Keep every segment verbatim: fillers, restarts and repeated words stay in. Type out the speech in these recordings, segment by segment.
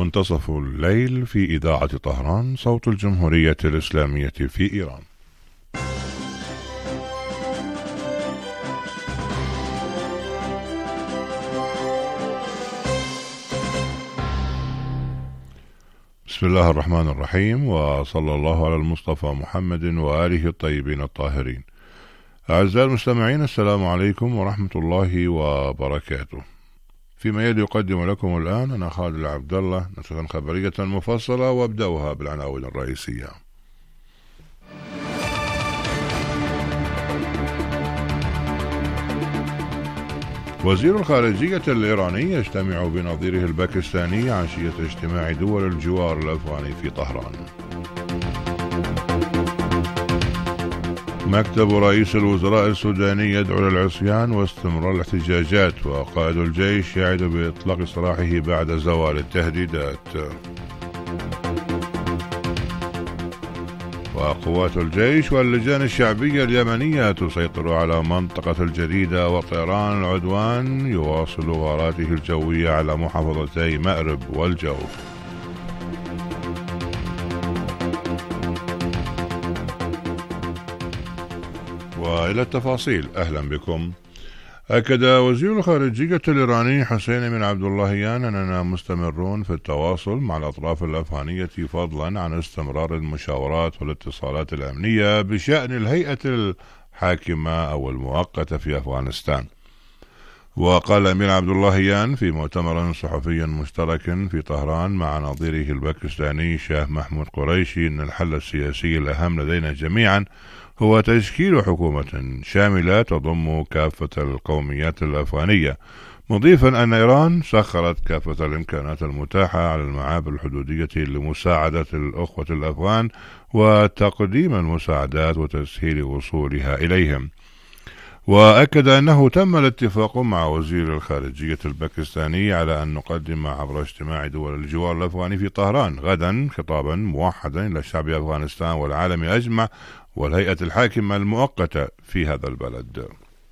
منتصف الليل في إذاعة طهران صوت الجمهورية الإسلامية في إيران. بسم الله الرحمن الرحيم، وصلى الله على المصطفى محمد وآله الطيبين الطاهرين. أعزائي المستمعين، السلام عليكم ورحمة الله وبركاته. فيما يلي يقدم لكم الآن أنا خالد العبد الله نشرة خبرية مفصلة، وابدأها بالعناوين الرئيسية. وزير الخارجية الإيراني يجتمع بنظيره الباكستاني عشية اجتماع دول الجوار الأفغاني في طهران. مكتب رئيس الوزراء السوداني يدعو للعصيان واستمرار الاحتجاجات، وقائد الجيش يعد بإطلاق سراحه بعد زوال التهديدات. وقوات الجيش واللجان الشعبية اليمنية تسيطر على منطقة الجديدة، وطيران العدوان يواصل غاراته الجوية على محافظتي مأرب والجوف. وإلى التفاصيل، أهلا بكم. أكد وزير الخارجية الإيراني حسين بن عبد اللهيان أننا مستمرون في التواصل مع الأطراف الأفغانية فضلا عن استمرار المشاورات والاتصالات الأمنية بشأن الهيئة الحاكمة أو المؤقتة في أفغانستان. وقال أمير عبد اللهيان في مؤتمر صحفي مشترك في طهران مع نظيره الباكستاني شاه محمود قريشي أن الحل السياسي الأهم لدينا جميعا هو تشكيل حكومة شاملة تضم كافة القوميات الأفغانية، مضيفا أن إيران سخرت كافة الإمكانات المتاحة على المعابر الحدودية لمساعدة الأخوة الأفغان وتقديم المساعدات وتسهيل وصولها إليهم. وأكد أنه تم الاتفاق مع وزير الخارجية الباكستاني على أن نقدم عبر اجتماع دول الجوار الأفغاني في طهران غدا خطابا موحدا إلى شعب أفغانستان والعالم أجمع والهيئة الحاكمة المؤقتة في هذا البلد.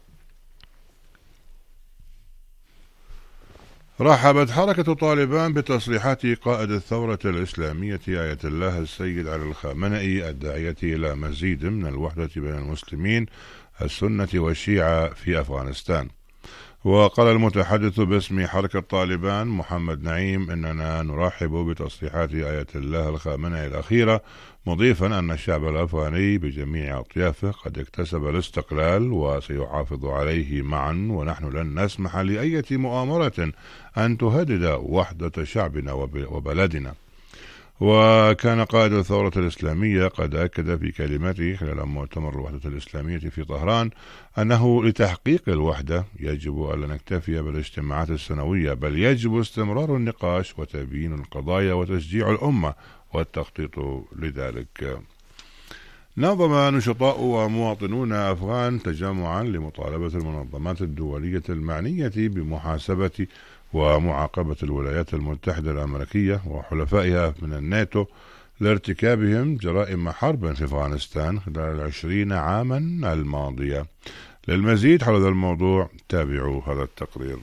رحبت حركة طالبان بتصريحات قائد الثورة الإسلامية آية الله السيد علي الخامنئي الداعية إلى مزيد من الوحدة بين المسلمين السنة والشيعة في أفغانستان. وقال المتحدث باسم حركة طالبان محمد نعيم إننا نرحب بتصريحات آية الله الخامنئي الأخيرة، مضيفا أن الشعب الأفغاني بجميع أطيافه قد اكتسب الاستقلال وسيحافظ عليه معا، ونحن لن نسمح لأي مؤامرة أن تهدد وحدة شعبنا وبلدنا. وكان قائد الثورة الإسلامية قد أكد في كلمته خلال مؤتمر الوحدة الإسلامية في طهران أنه لتحقيق الوحدة يجب ألا نكتفي بالاجتماعات السنوية، بل يجب استمرار النقاش وتبيين القضايا وتشجيع الأمة والتخطيط لذلك. نظم نشطاء ومواطنون أفغان تجمعا لمطالبة المنظمات الدولية المعنية بمحاسبة ومعاقبة الولايات المتحدة الأمريكية وحلفائها من الناتو لارتكابهم جرائم حرب في أفغانستان خلال العشرين عاما الماضية. للمزيد حول هذا الموضوع تابعوا هذا التقرير.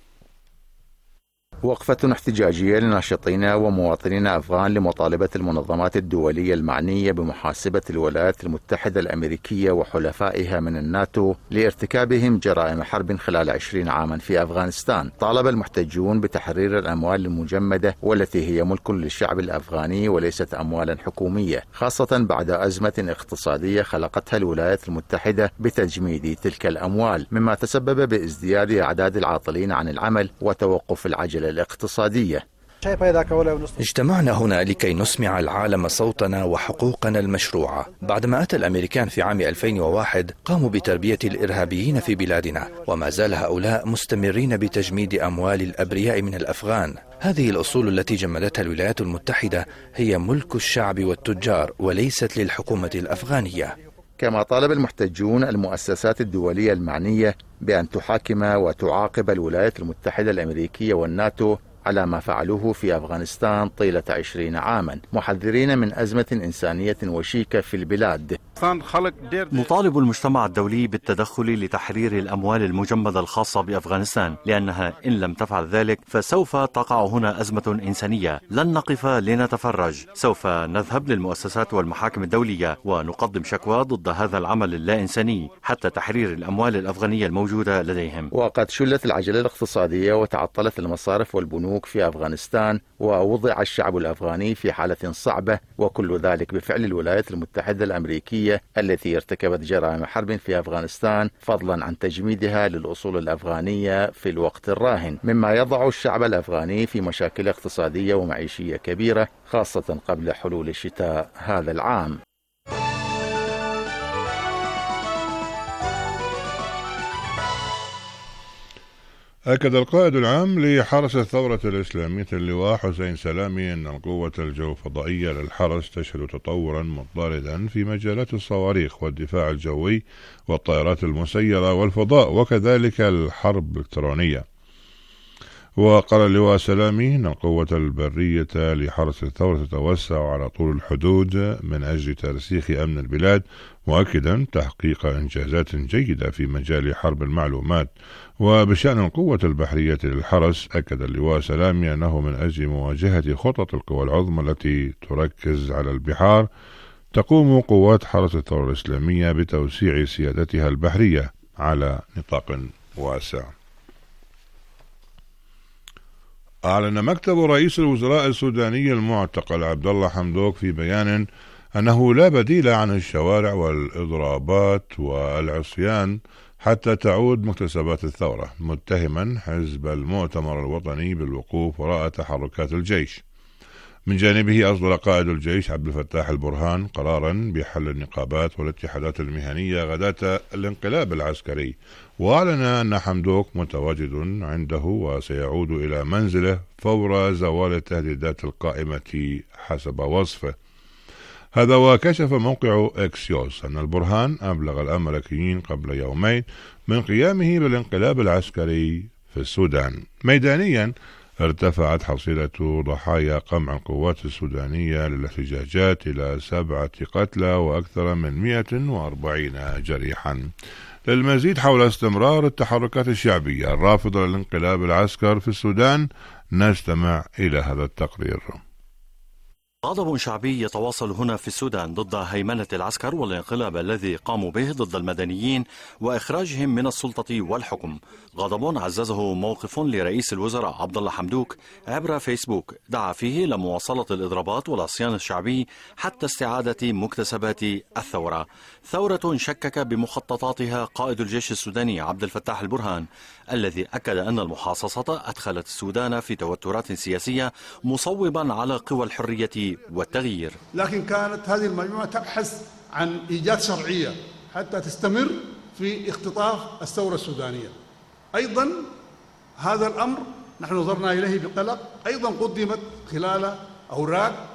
وقفة احتجاجية لناشطين ومواطنين أفغان لمطالبة المنظمات الدولية المعنية بمحاسبة الولايات المتحدة الأمريكية وحلفائها من الناتو لارتكابهم جرائم حرب خلال عشرين عاما في أفغانستان. طالب المحتجون بتحرير الأموال المجمدة والتي هي ملك للشعب الأفغاني وليست أموالا حكومية، خاصة بعد أزمة اقتصادية خلقتها الولايات المتحدة بتجميد تلك الأموال، مما تسبب بازدياد أعداد العاطلين عن العمل وتوقف العجلة الاقتصادية. اجتمعنا هنا لكي نسمع العالم صوتنا وحقوقنا المشروعة. بعدما أتى الأمريكان في عام ألفين وواحد قاموا بتربية الإرهابيين في بلادنا، وما زال هؤلاء مستمرين بتجميد أموال الأبرياء من الأفغان. هذه الأصول التي جمدتها الولايات المتحدة هي ملك الشعب والتجار وليست للحكومة الأفغانية. كما طالب المحتجون المؤسسات الدولية المعنية بأن تحاكم وتعاقب الولايات المتحدة الأمريكية والناتو على ما فعلوه في أفغانستان طيلة عشرين عاما، محذرين من أزمة إنسانية وشيكة في البلاد نطالب المجتمع الدولي بالتدخل لتحرير الأموال المجمدة الخاصة بأفغانستان، لأنها إن لم تفعل ذلك فسوف تقع هنا أزمة إنسانية. لن نقف لنتفرج، سوف نذهب للمؤسسات والمحاكم الدولية ونقدم شكوى ضد هذا العمل اللا إنساني حتى تحرير الأموال الأفغانية الموجودة لديهم. وقد شلت العجلة الاقتصادية وتعطلت المصارف والبنوك في أفغانستان، ووضع الشعب الأفغاني في حالة صعبة، وكل ذلك بفعل الولايات المتحدة الأمريكية التي ارتكبت جرائم حرب في أفغانستان، فضلا عن تجميدها للأصول الأفغانية في الوقت الراهن، مما يضع الشعب الأفغاني في مشاكل اقتصادية ومعيشية كبيرة، خاصة قبل حلول الشتاء هذا العام. أكد القائد العام لحرس الثورة الإسلامية اللواء حسين سلامي أن القوة الجوفضائية للحرس تشهد تطورا مضطردا في مجالات الصواريخ والدفاع الجوي والطائرات المسيرة والفضاء، وكذلك الحرب الإلكترونية. وقال اللواء سلامي أن القوة البرية لحرس الثورة تتوسع على طول الحدود من أجل ترسيخ أمن البلاد، مؤكدا تحقيق إنجازات جيدة في مجال حرب المعلومات. وبشأن القوة البحرية للحرس، أكد اللواء سلامي أنه من أجل مواجهة خطط القوى العظمى التي تركز على البحار، تقوم قوات حرس الثورة الإسلامية بتوسيع سيادتها البحرية على نطاق واسع. أعلن مكتب رئيس الوزراء السوداني المعتقل عبد الله حمدوك في بيان أنه لا بديل عن الشوارع والإضرابات والعصيان حتى تعود مكتسبات الثورة، متهما حزب المؤتمر الوطني بالوقوف وراء تحركات الجيش. من جانبه أصدر قائد الجيش عبد الفتاح البرهان قرارا بحل النقابات والاتحادات المهنية غداة الانقلاب العسكري، وأعلن أن حمدوك متواجد عنده وسيعود إلى منزله فور زوال التهديدات القائمة حسب وصفه. هذا وكشف موقع إكسيوس أن البرهان أبلغ الأمريكيين قبل يومين من قيامه بالانقلاب العسكري في السودان. ميدانيا ارتفعت حصيلة ضحايا قمع القوات السودانية للاحتجاجات إلى سبعة قتلى وأكثر من مئة وأربعين جريحا. للمزيد حول استمرار التحركات الشعبية الرافضة للانقلاب العسكري في السودان، نستمع إلى هذا التقرير. غضب شعبي يتواصل هنا في السودان ضد هيمنة العسكر والانقلاب الذي قاموا به ضد المدنيين وإخراجهم من السلطة والحكم. غضب عززه موقف لرئيس الوزراء عبد الله حمدوك عبر فيسبوك دعا فيه لمواصلة الإضرابات والعصيان الشعبي حتى استعادة مكتسبات الثورة. ثورة شكك بمخططاتها قائد الجيش السوداني عبد الفتاح البرهان، الذي أكد أن المحاصصة أدخلت السودان في توترات سياسية، مصوبا على قوى الحرية والتغيير. لكن كانت هذه المجموعة تبحث عن إيجاد شرعية حتى تستمر في اختطاف الثورة السودانية. أيضا هذا الأمر نحن نظرنا إليه بقلق، أيضا قدمت خلال أوراق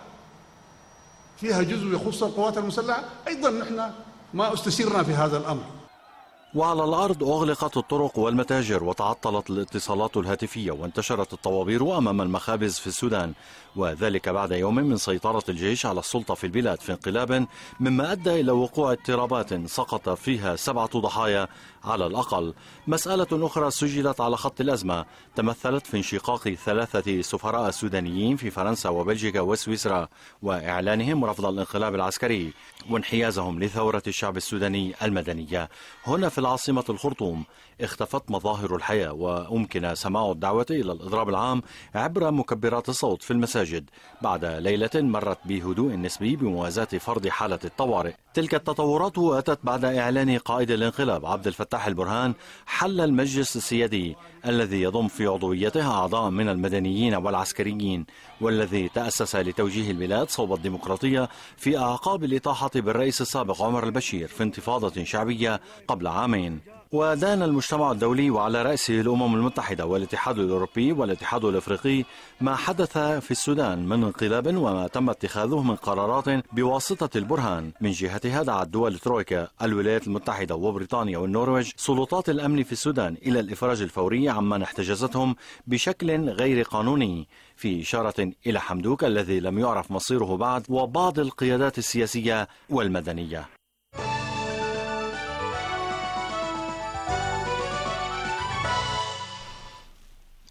فيها جزء يخص القوات المسلحة، أيضا نحن ما استشرنا في هذا الأمر. وعلى الأرض أغلقت الطرق والمتاجر وتعطلت الاتصالات الهاتفية وانتشرت الطوابير أمام المخابز في السودان، وذلك بعد يوم من سيطرة الجيش على السلطة في البلاد في انقلاب مما أدى إلى وقوع اضطرابات سقط فيها سبعة ضحايا على الأقل. مسألة أخرى سجلت على خط الأزمة تمثلت في انشقاق ثلاثة سفراء سودانيين في فرنسا وبلجيكا وسويسرا، وإعلانهم رفض الانقلاب العسكري وانحيازهم لثورة الشعب السوداني المدنية. هنا في العاصمة الخرطوم اختفت مظاهر الحياة، وأمكن سماع الدعوة إلى الإضراب العام عبر مكبرات الصوت في المساجد بعد ليلة مرت بهدوء نسبي بموازاة فرض حالة الطوارئ. تلك التطورات أتت بعد إعلان قائد الانقلاب عبد الفتاح البرهان حل المجلس السيادي الذي يضم في عضويته أعضاء من المدنيين والعسكريين، والذي تأسس لتوجيه البلاد صوب الديمقراطية في أعقاب الإطاحة بالرئيس السابق عمر البشير في انتفاضة شعبية قبل عامين. ودان المجتمع الدولي وعلى رأسه الأمم المتحدة والاتحاد الأوروبي والاتحاد الأفريقي ما حدث في السودان من انقلاب وما تم اتخاذه من قرارات بواسطة البرهان. من جهتها دعت دول ترويكا الولايات المتحدة وبريطانيا والنرويج سلطات الأمن في السودان إلى الإفراج الفوري عمن احتجزتهم بشكل غير قانوني، في إشارة إلى حمدوك الذي لم يعرف مصيره بعد وبعض القيادات السياسية والمدنية.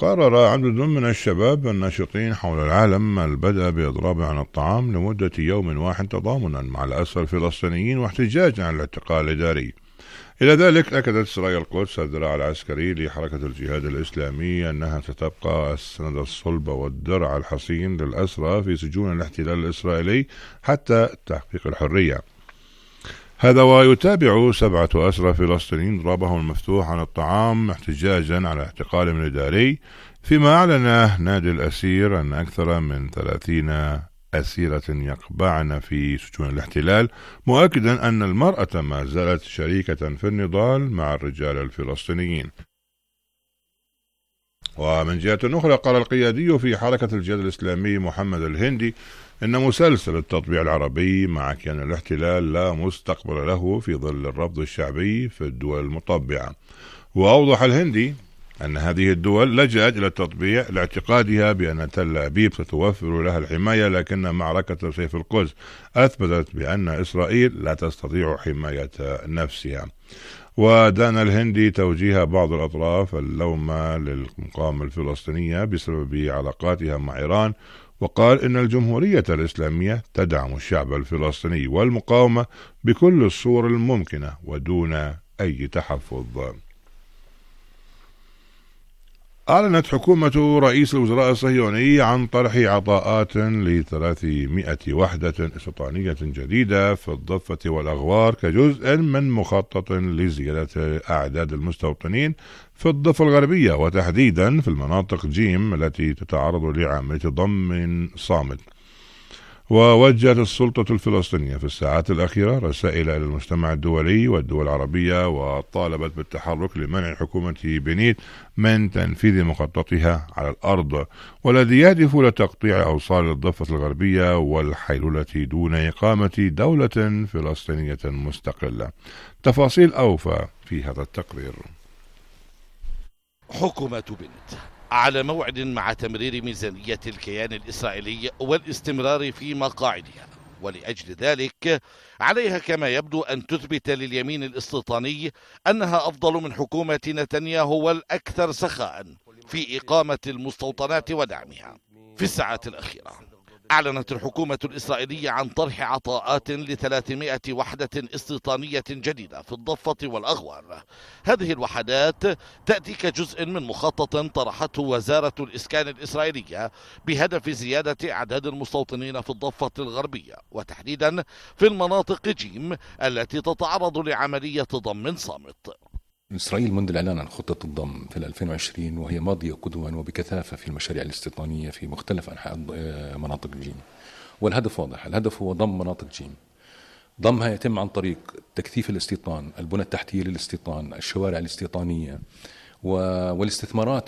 قرر عدد من الشباب الناشطين حول العالم البدء بإضراب عن الطعام لمدة يوم واحد تضامنا مع الأسرى الفلسطينيين واحتجاجا عن الاعتقال الإداري. إلى ذلك أكدت سرايا القدس الذراع العسكري لحركة الجهاد الإسلامي أنها ستبقى السند الصلب والدرع الحصين للأسرى في سجون الاحتلال الإسرائيلي حتى تحقيق الحرية. هذا ويتابع سبعة أسرى فلسطينيين ضربهم المفتوح عن الطعام احتجاجا على اعتقالهم الإداري، فيما أعلن نادي الأسير أن أكثر من ثلاثين أسيرة يقبعن في سجون الاحتلال، مؤكدا أن المرأة ما زالت شريكة في النضال مع الرجال الفلسطينيين. ومن جهة أخرى قال القيادي في حركة الجهاد الإسلامي محمد الهندي إن مسلسل التطبيع العربي مع كيان الاحتلال لا مستقبل له في ظل الرفض الشعبي في الدول المطبعة. وأوضح الهندي أن هذه الدول لجأت إلى التطبيع لاعتقادها بأن تل أبيب ستوفر لها الحماية، لكن معركة سيف القدس أثبتت بأن إسرائيل لا تستطيع حماية نفسها. ودان الهندي توجيه بعض الأطراف اللوم للمقاومة الفلسطينية بسبب علاقاتها مع إيران، وقال إن الجمهورية الإسلامية تدعم الشعب الفلسطيني والمقاومة بكل الصور الممكنة ودون أي تحفظ. أعلنت حكومة رئيس الوزراء الصهيوني عن طرح عطاءات لثلاثمائة وحدة استيطانية جديدة في الضفة والأغوار كجزء من مخطط لزيادة أعداد المستوطنين في الضفة الغربية، وتحديدا في المناطق جيم التي تتعرض لعملية ضم صامت. ووجهت السلطة الفلسطينية في الساعات الأخيرة رسائل إلى المجتمع الدولي والدول العربية، وطالبت بالتحرك لمنع حكومة بنيت من تنفيذ مخططها على الأرض، والذي يهدف لتقطيع أوصال الضفة الغربية والحيلولة دون إقامة دولة فلسطينية مستقلة. تفاصيل أوفى في هذا التقرير. حكومة بنت على موعد مع تمرير ميزانية الكيان الإسرائيلي والاستمرار في مقاعدها، ولأجل ذلك عليها كما يبدو أن تثبت لليمين الاستيطاني أنها أفضل من حكومة نتنياهو والأكثر سخاء في إقامة المستوطنات ودعمها. في الساعات الأخيرة أعلنت الحكومة الإسرائيلية عن طرح عطاءات لثلاثمائة وحدة استيطانية جديدة في الضفة والأغوار. هذه الوحدات تأتي كجزء من مخطط طرحته وزارة الإسكان الإسرائيلية بهدف زيادة أعداد المستوطنين في الضفة الغربية، وتحديدا في المناطق جيم التي تتعرض لعملية ضم صامت. إسرائيل منذ الإعلان عن خطة الضم في ألفين وعشرين وهي ماضية قدوا وبكثافة في المشاريع الاستيطانية في مختلف أنحاء مناطق جيم، والهدف واضح، الهدف هو ضم مناطق جيم. ضمها يتم عن طريق تكثيف الاستيطان، البنى التحتية للاستيطان، الشوارع الاستيطانية والاستثمارات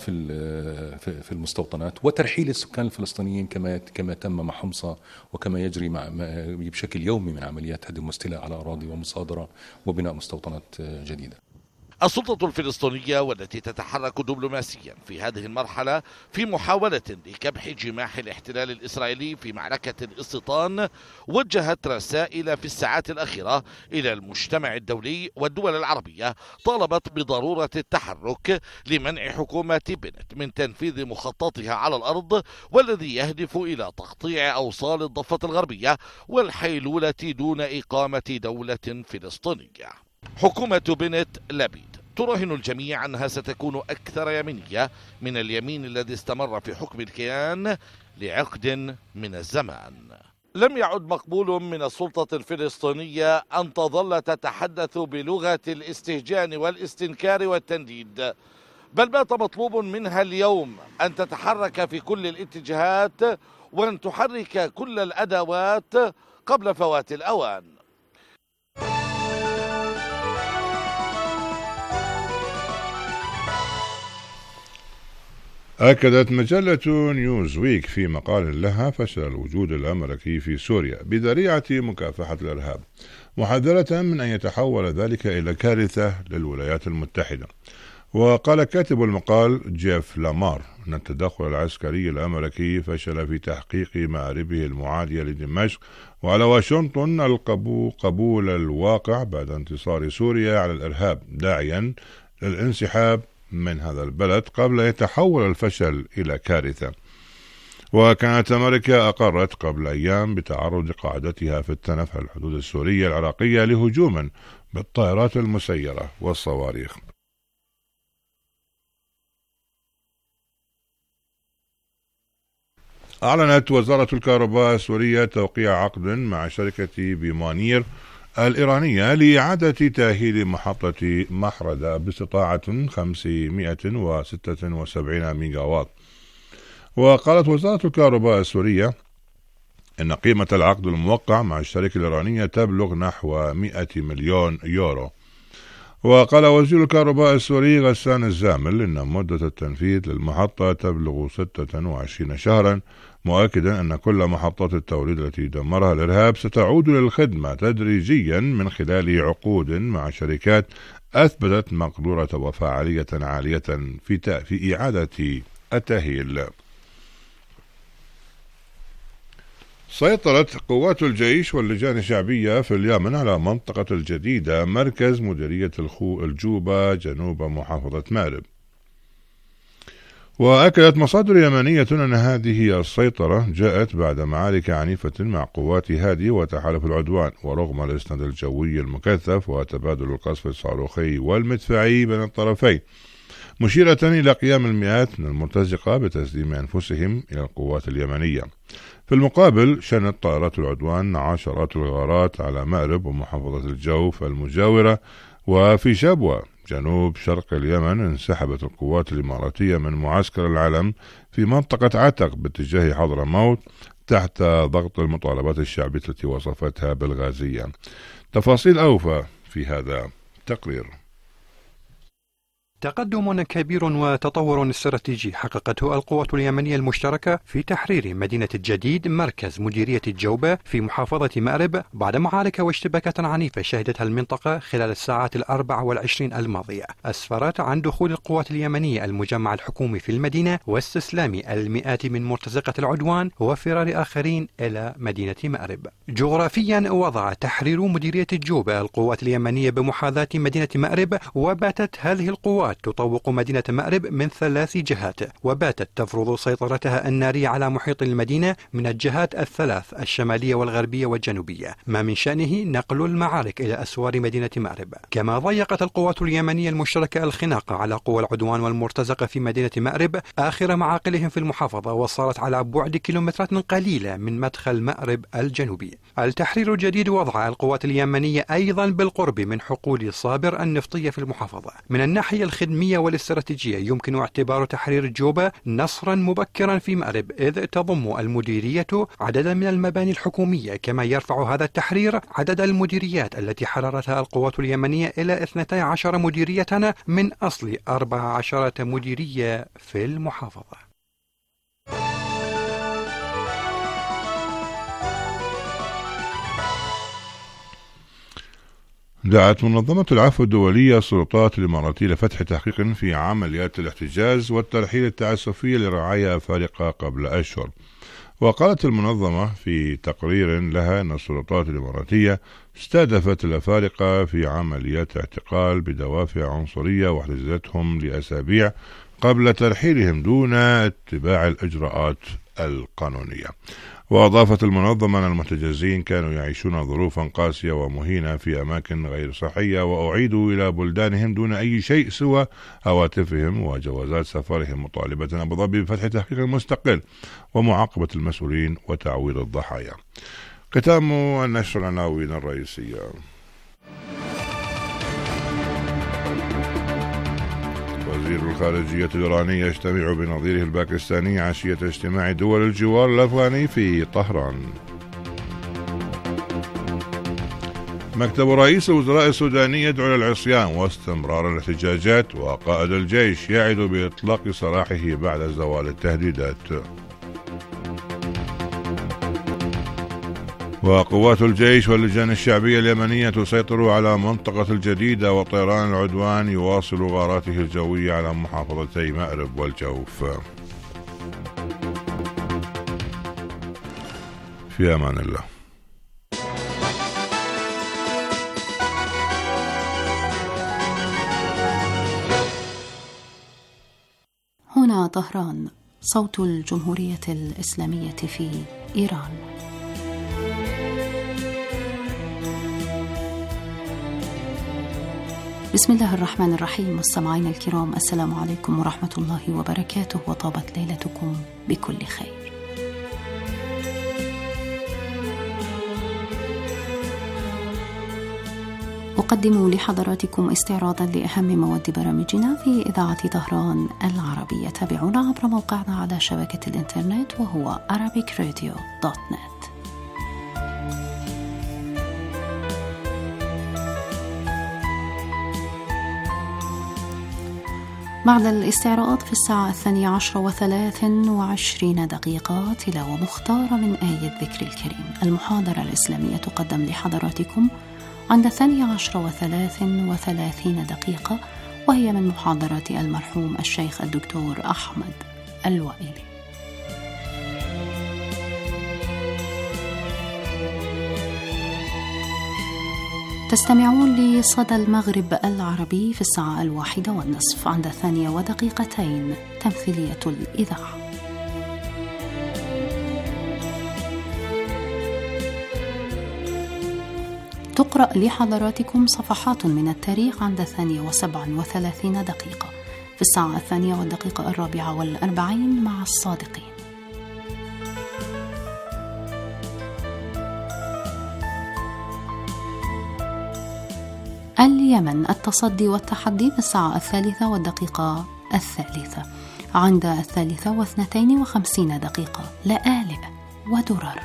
في في المستوطنات، وترحيل السكان الفلسطينيين كما كما تم مع حمصة وكما يجري مع بشكل يومي من عمليات هدم واستيلاء على أراضي ومصادرة وبناء مستوطنات جديدة. السلطة الفلسطينية والتي تتحرك دبلوماسيا في هذه المرحلة في محاولة لكبح جماح الاحتلال الإسرائيلي في معركة الاستيطان، وجهت رسائل في الساعات الأخيرة إلى المجتمع الدولي والدول العربية، طالبت بضرورة التحرك لمنع حكومة بنت من تنفيذ مخططها على الأرض، والذي يهدف إلى تقطيع أوصال الضفة الغربية والحيلولة دون إقامة دولة فلسطينية. حكومة بنت لبيد تراهن الجميع أنها ستكون أكثر يمينية من اليمين الذي استمر في حكم الكيان لعقد من الزمان. لم يعد مقبول من السلطة الفلسطينية أن تظل تتحدث بلغة الاستهجان والاستنكار والتنديد، بل بات مطلوب منها اليوم أن تتحرك في كل الاتجاهات وأن تحرك كل الأدوات قبل فوات الأوان. أكدت مجلة نيوزويك في مقال لها فشل الوجود الأمريكي في سوريا بذريعة مكافحة الإرهاب، محذرة من أن يتحول ذلك إلى كارثة للولايات المتحدة. وقال كاتب المقال جيف لامار أن التدخل العسكري الأمريكي فشل في تحقيق مآربه المعادية لدمشق، وعلى واشنطن قبول الواقع بعد انتصار سوريا على الإرهاب، داعيا للانسحاب من هذا البلد قبل أن يتحول الفشل إلى كارثة. وكانت أمريكا أقرت قبل أيام بتعرض قاعدتها في التنف على الحدود السورية العراقية لهجوم بالطائرات المسيرة والصواريخ. أعلنت وزارة الكهرباء السورية توقيع عقد مع شركة بيمانير الإيرانية لإعادة تأهيل محطة محردة باستطاعة خمسمائة وستة وسبعين ميجا واط. وقالت وزارة الكهرباء السورية إن قيمة العقد الموقع مع الشركة الإيرانية تبلغ نحو مئة مليون يورو. وقال وزير الكهرباء السوري غسان الزامل إن مدة التنفيذ للمحطة تبلغ ستة وعشرين شهرا، مؤكدا أن كل محطات التوليد التي دمرها الإرهاب ستعود للخدمة تدريجيا من خلال عقود مع شركات أثبتت مقدورة وفاعلية عالية في في إعادة التأهيل. سيطرت قوات الجيش واللجان الشعبية في اليمن على منطقة الجديدة مركز مديرية الجوبة جنوب محافظة مأرب. وأكدت مصادر يمنية أن هذه السيطرة جاءت بعد معارك عنيفة مع قوات هادي وتحالف العدوان، ورغم الإسناد الجوي المكثف وتبادل القصف الصاروخي والمدفعي بين الطرفين، مشيرة إلى قيام المئات من المرتزقة بتسليم أنفسهم إلى القوات اليمنية. في المقابل شنت طائرات العدوان عشرات الغارات على مأرب ومحافظة الجوف المجاورة. وفي شبوة جنوب شرق اليمن انسحبت القوات الإماراتية من معسكر العلم في منطقة عتق باتجاه حضرموت تحت ضغط المطالبات الشعبية التي وصفتها بالغازية. تفاصيل أوفى في هذا التقرير. تقدم كبير وتطور استراتيجي حققته القوات اليمنية المشتركة في تحرير مدينة الجديد مركز مديرية الجوبة في محافظة مأرب بعد معارك واشتباكات عنيفة شهدتها المنطقة خلال الساعات الأربع والعشرين الماضية، أسفرت عن دخول القوات اليمنية المجمع الحكومي في المدينة واستسلام المئات من مرتزقة العدوان وفرار آخرين إلى مدينة مأرب. جغرافيا وضع تحرير مديرية الجوبة القوات اليمنية بمحاذاة مدينة مأرب، وباتت هذه القوات تطوق مدينة مأرب من ثلاث جهات، وباتت تفرض سيطرتها النارية على محيط المدينة من الجهات الثلاث الشمالية والغربية والجنوبية، ما من شأنه نقل المعارك إلى أسوار مدينة مأرب. كما ضيقت القوات اليمنية المشتركة الخناق على قوى العدوان والمرتزقة في مدينة مأرب آخر معاقلهم في المحافظة، وصارت على بعد كيلومترات قليلة من مدخل مأرب الجنوبي. التحرير الجديد وضع القوات اليمنية أيضا بالقرب من حقول صابر النفطية في المحافظة. من الناحية الخدمية والاستراتيجية يمكن اعتبار تحرير الجوبة نصرا مبكرا في مأرب، إذ تضم المديرية عددا من المباني الحكومية، كما يرفع هذا التحرير عدد المديريات التي حررتها القوات اليمنية إلى اثنتي عشر مديرية من أصل أربع عشرة مديرية في المحافظة. دعت منظمة العفو الدولية السلطات الإماراتية لفتح تحقيق في عمليات الاحتجاز والترحيل التعسفي لرعايا أفارقة قبل أشهر. وقالت المنظمة في تقرير لها أن السلطات الإماراتية استهدفت الأفارقة في عمليات اعتقال بدوافع عنصرية واحتجزتهم لأسابيع قبل ترحيلهم دون اتباع الإجراءات القانونية. وأضافت المنظمة أن المحتجزين كانوا يعيشون ظروفا قاسية ومهينة في أماكن غير صحية، وأعيدوا إلى بلدانهم دون أي شيء سوى هواتفهم وجوازات سفرهم، مطالبة أبو ظبي بفتح تحقيق مستقل ومعاقبة المسؤولين وتعويض الضحايا. ختام النشر العناوين الرئيسية. وزير الخارجية الإيراني يجتمع بنظيره الباكستاني عشية اجتماع دول الجوار الأفغاني في طهران. مكتب رئيس الوزراء السوداني يدعو للعصيان واستمرار الاحتجاجات، وقائد الجيش يعد بإطلاق سراحه بعد زوال التهديدات. وقوات الجيش واللجان الشعبية اليمنية تسيطر على منطقة الجديدة، وطيران العدوان يواصل غاراته الجوية على محافظتي مأرب والجوف. في أمان الله. هنا طهران، صوت الجمهورية الإسلامية في إيران. بسم الله الرحمن الرحيم. مستمعينا الكرام، السلام عليكم ورحمة الله وبركاته، وطابت ليلتكم بكل خير. أقدم لحضراتكم استعراضا لأهم مواد برامجنا في إذاعة طهران العربية. تابعونا عبر موقعنا على شبكة الإنترنت وهو arabic radio دوت نت. بعد الاستعراض في الساعة الثانية عشر وثلاث وعشرين دقيقة تلاوة مختارة من آية ذكر الكريم. المحاضرة الإسلامية تقدم لحضراتكم عند الثانية عشر وثلاث وثلاثين دقيقة، وهي من محاضرة المرحوم الشيخ الدكتور أحمد الوائلي. تستمعون لصدى المغرب العربي في الساعة الواحدة والنصف. عند الثانية ودقيقتين تمثيلية الإذاعة. تقرأ لحضراتكم صفحات من التاريخ عند الثانية وسبع وثلاثين دقيقة في الساعة الثانية والدقيقة الرابعة والأربعين مع الصادقين. اليمن، التصدي والتحدي في الساعة الثالثة والدقيقة الثالثة. عند الثالثة واثنتين وخمسين دقيقة لآلئ ودرر.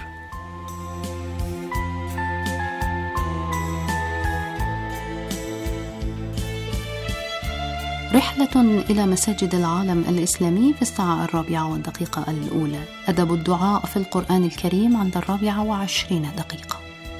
رحلة إلى مساجد العالم الإسلامي في الساعة الرابعة والدقيقة الأولى. أدب الدعاء في القرآن الكريم عند الرابعة وعشرين دقيقة.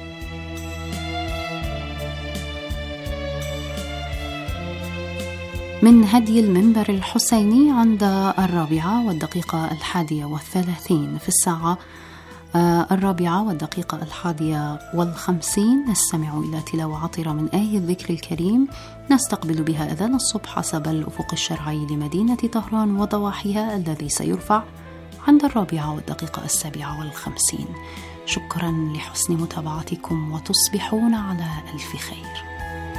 من هدي المنبر الحسيني عند الرابعة والدقيقة الحادية والثلاثين في الساعة الرابعة والدقيقة الحادية والخمسين. نستمع إلى تلاوة عطرة من آية الذكر الكريم نستقبل بها أذان الصبح حسب الأفق الشرعي لمدينة طهران وضواحيها، الذي سيرفع عند الرابعة والدقيقة السابعة والخمسين. شكرا لحسن متابعتكم، وتصبحون على ألف خير.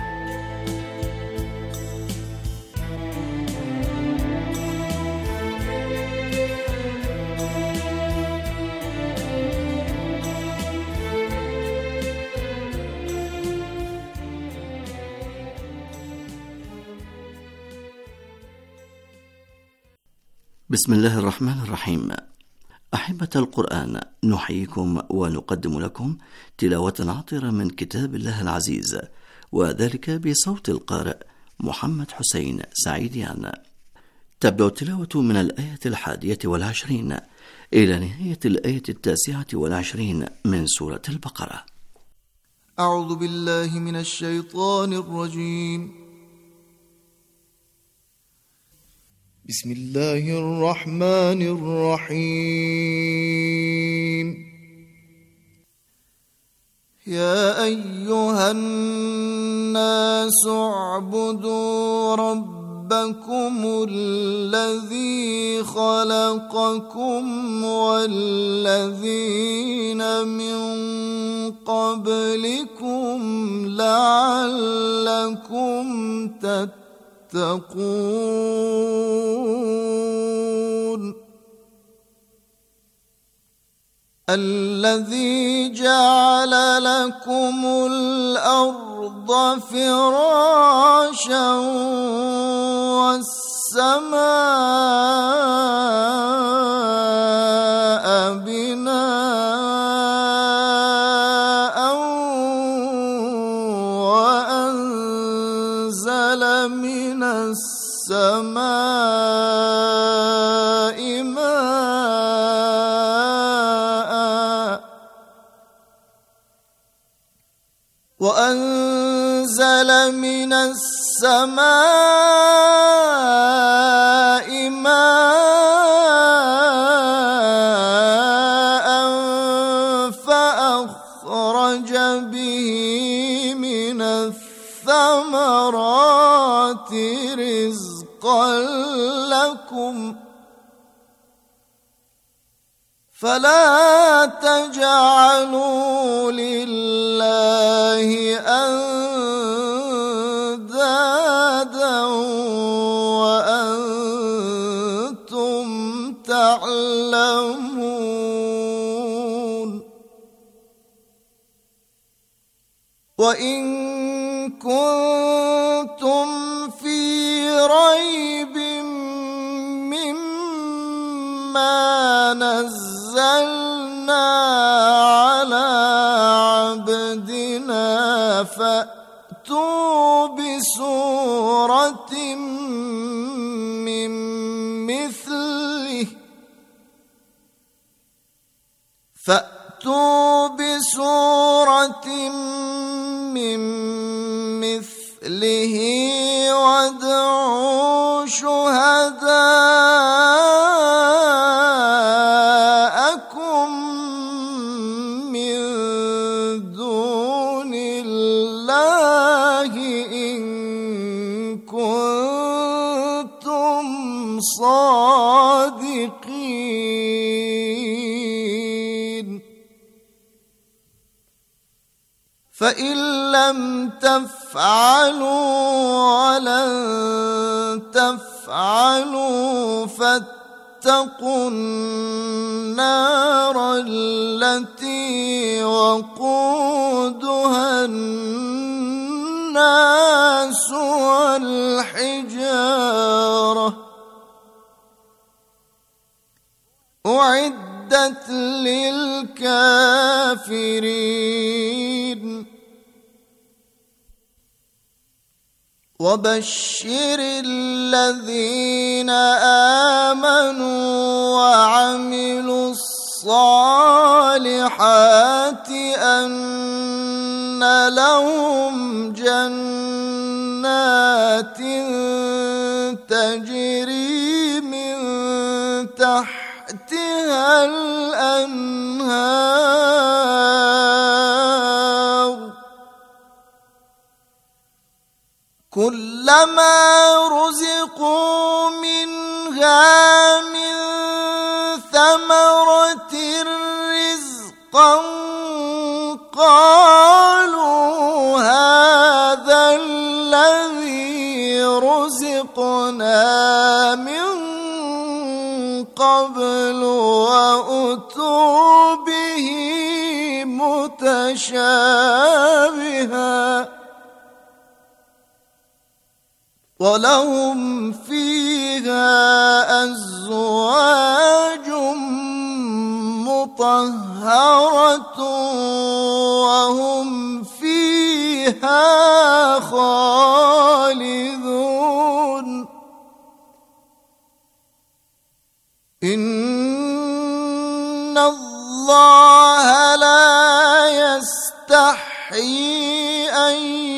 بسم الله الرحمن الرحيم. أحبة القرآن، نحييكم ونقدم لكم تلاوة عطرة من كتاب الله العزيز، وذلك بصوت القارئ محمد حسين سعيديان. تبدأ التلاوة من الآية الحادية والعشرين إلى نهاية الآية التاسعة والعشرين من سورة البقرة. أعوذ بالله من الشيطان الرجيم. بسم الله الرحمن الرحيم. يا أيها الناس اعبدوا ربكم الذي خلقكم والذين من قبلكم لعلكم تتقون تقول الذي جعل لكم الأرض فراشا والسماء بناء وأنزل من السماء ماء وأنزل من السماء ماء فأخرج به من الثمرات رزقا لكم فلا تجعلوا لله أندادا وأنتم تعلمون. وإن كنتم في ريب مما نزلنا على عبدنا فأتوا بسورة من مثله فأتوا بسورة من مثله وادعوا شهداءكم من دون الله إن كنتم صادقين. فإن لم تفعلوا ولن تفعلوا فاتقوا النار التي وقودها الناس والحجارة أعدت للكافرين. وبشر الذين آمنوا وعملوا الصالحات أن لهم جنات تجري من تحتها الأنهار كلما رزقوا منها من ثمرة رزقا قالوا هذا الذي رزقنا من قبل وأتوا به متشابها ولهم فيها أزواج مطهرة وهم فيها خالدون. إن الله لا يستحيي أن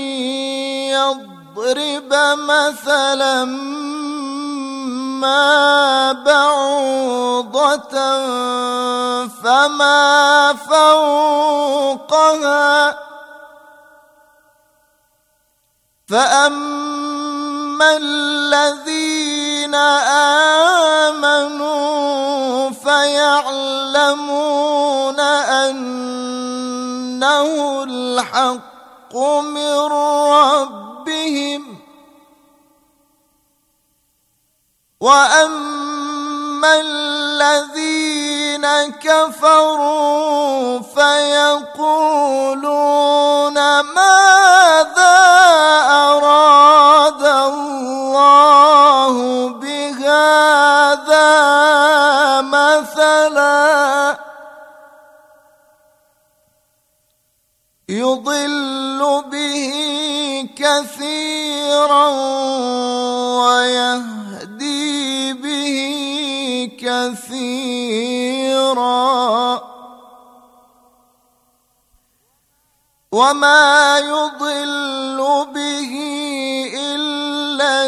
يضرب مثلا ما بعوضة فما فوقها فأما الذين آمنوا فيعلمون أنه الحق من ربهم وأما الذين كفروا فيقولون ماذا أراد الله بهذا مثلا يضل به كثيرا ويهدي به كثيرا وما يضل به إلا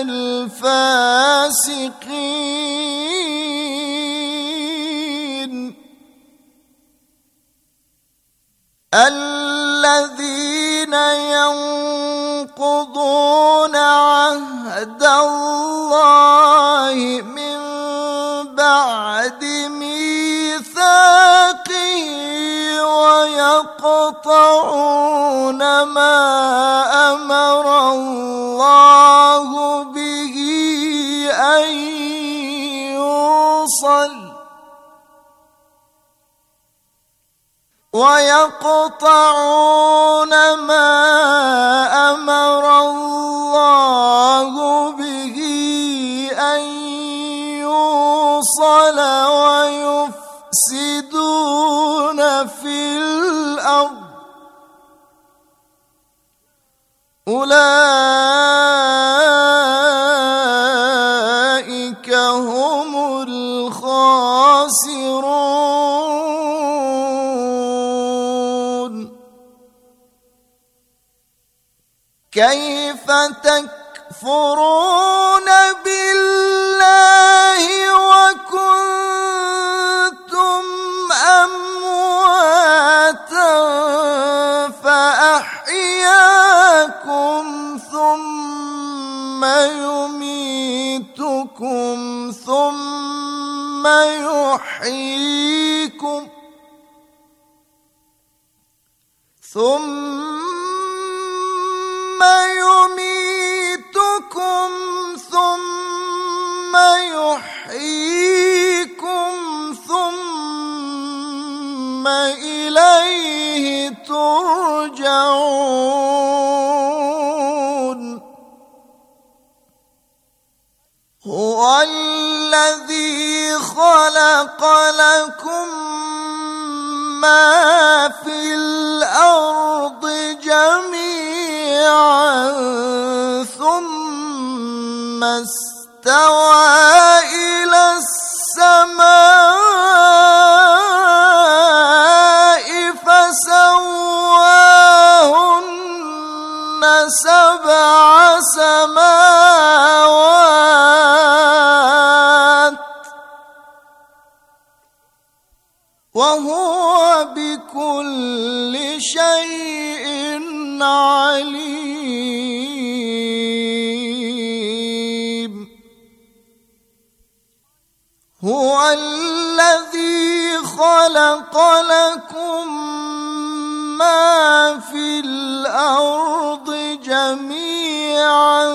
الفاسقين الذين ينقضون عهد الله من بعد ميثاقه ويقطعون ما أمر الله به أن يوصل ويقطعون ما أمر الله به أن يوصل ويفسدون في الأرض أولئك هم الخاسرون. كيف تكفرون بالله وكنتم أمواتا فأحياكم ثم يميتكم ثم يحييكم ثم يميتكم ثم يحييكم ثم إليه ترجعون. هو الذي خلق لكم ما في الأرض جميعا ثم استوى إلى السماء فسواهن سبع سماوات وهو بكل شيء عليم. هو الذي خلق لكم ما في الأرض جميعا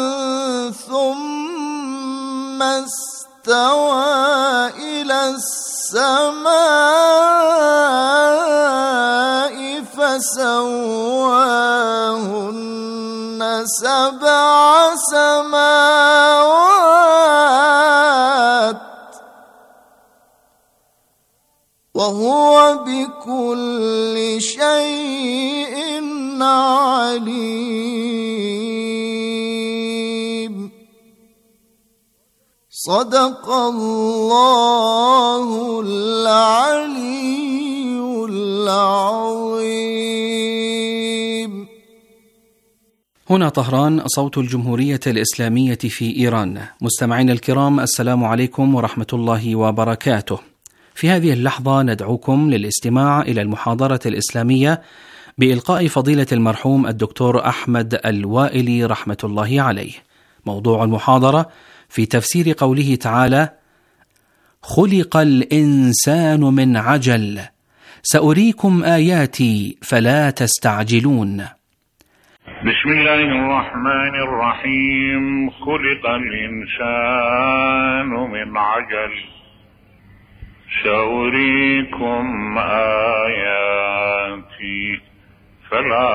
ثم استوى إلى السماء فسواهن سبع سماوات وهو بكل شيء عليم. صدق الله العلي العظيم. هنا طهران، صوت الجمهورية الإسلامية في إيران. مستمعينا الكرام، السلام عليكم ورحمة الله وبركاته. في هذه اللحظة ندعوكم للاستماع إلى المحاضرة الإسلامية بإلقاء فضيلة المرحوم الدكتور أحمد الوائلي رحمة الله عليه. موضوع المحاضرة في تفسير قوله تعالى: خلق الإنسان من عجل سأريكم آياتي فلا تستعجلون. بسم الله الرحمن الرحيم. خلق الإنسان من عجل سأريكم آياتي فلا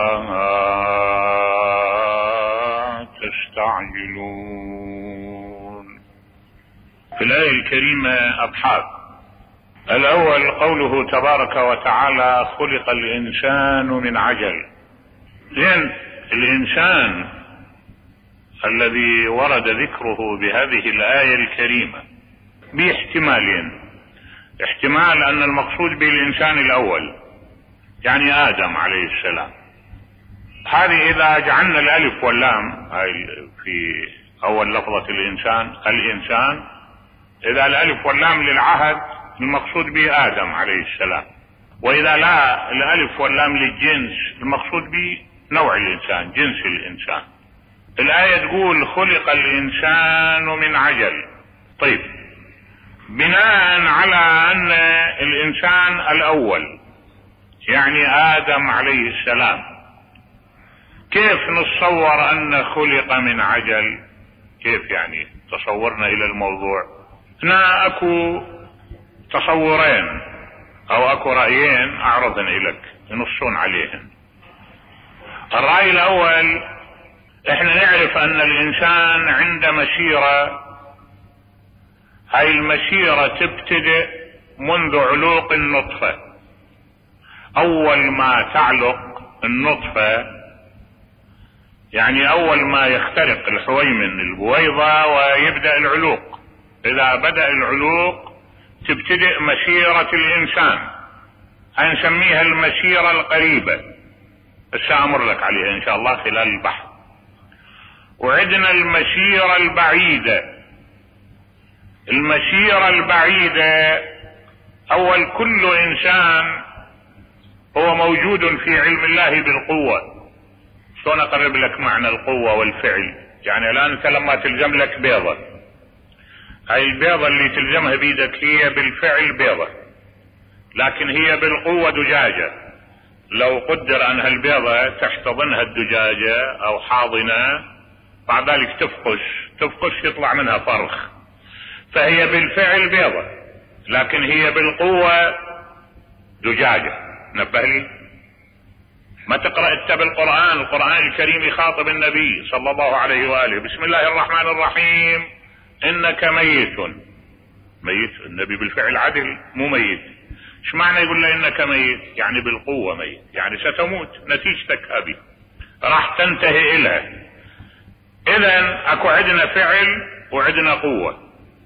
تستعجلون. في الآية الكريمة أبحاث. الأول قوله تبارك وتعالى: خلق الإنسان من عجل. لأن الإنسان الذي ورد ذكره بهذه الآية الكريمة باحتمالين: احتمال أن المقصود به الإنسان الأول يعني آدم عليه السلام. هذه إذا جعلنا الألف واللام في أول لفظة الإنسان الإنسان، إذا الألف واللام للعهد المقصود به آدم عليه السلام، وإذا لا الألف واللام للجنس المقصود به نوع الإنسان، جنس الإنسان. الآية تقول: خلق الإنسان من عجل. طيب، بناء على أن الإنسان الأول يعني آدم عليه السلام. كيف نتصور أن خلق من عجل؟ كيف يعني تصورنا إلى الموضوع؟ هنا أكو تصورين أو أكو رأيين أعرضن إليك ينصون عليهن. الرأي الأول، إحنا نعرف أن الإنسان عنده مسيرة، هاي المسيرة تبتدئ منذ علوق النطفة. أول ما تعلق النطفة يعني أول ما يخترق الحويمن البويضة ويبدأ العلوق، إذا بدأ العلوق تبتدئ مسيرة الإنسان، هاي نسميها المسيرة القريبة، سأمر لك عليها إن شاء الله خلال البحث. وعندنا المسيرة البعيدة. المسيرة البعيدة أول كل إنسان هو موجود في علم الله بالقوة. شلون أقرب لك معنى القوة والفعل؟ يعني الآن أنت لما تلزم لك بيضة، هاي البيضة اللي تلزمها بيدك هي بالفعل بيضة، لكن هي بالقوة دجاجة. لو قدر أن هالبيضة تحتضنها الدجاجة أو حاضنة، بعد ذلك تفقش تفقش يطلع منها فرخ، فهي بالفعل بيضة لكن هي بالقوة دجاجة. نبه لي، ما تقرأ انت بالقرآن، القرآن الكريم يخاطب النبي صلى الله عليه وآله، بسم الله الرحمن الرحيم، إنك ميت. ميت، النبي بالفعل عدل مو ميت. ايش معنى يقول له إنك ميت؟ يعني بالقوة ميت، يعني ستموت، نتيجتك هذه راح تنتهي إلها. إذن أكو عندنا فعل وعندنا قوة.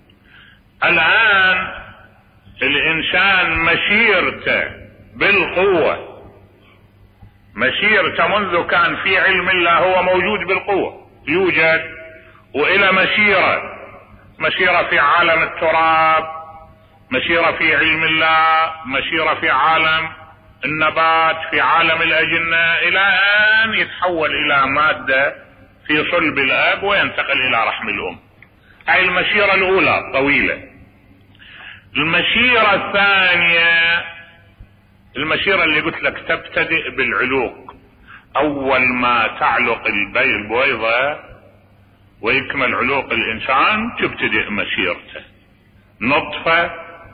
الآن الإنسان مسيرته بالقوة، مسيرته منذ كان في علم الله هو موجود بالقوة، يوجد وإلى مسيرة، مسيرة في عالم التراب، مسيرة في علم الله، مسيرة في عالم النبات، في عالم الأجنة، إلى أن يتحول إلى مادة في صلب الأب وينتقل إلى رحم الأم. هاي المسيرة الأولى طويلة. المسيرة الثانية، المسيرة اللي قلت لك تبتدئ بالعلوق. أول ما تعلق البويضة ويكمل علوق الإنسان تبتدئ مسيرته، نطفة،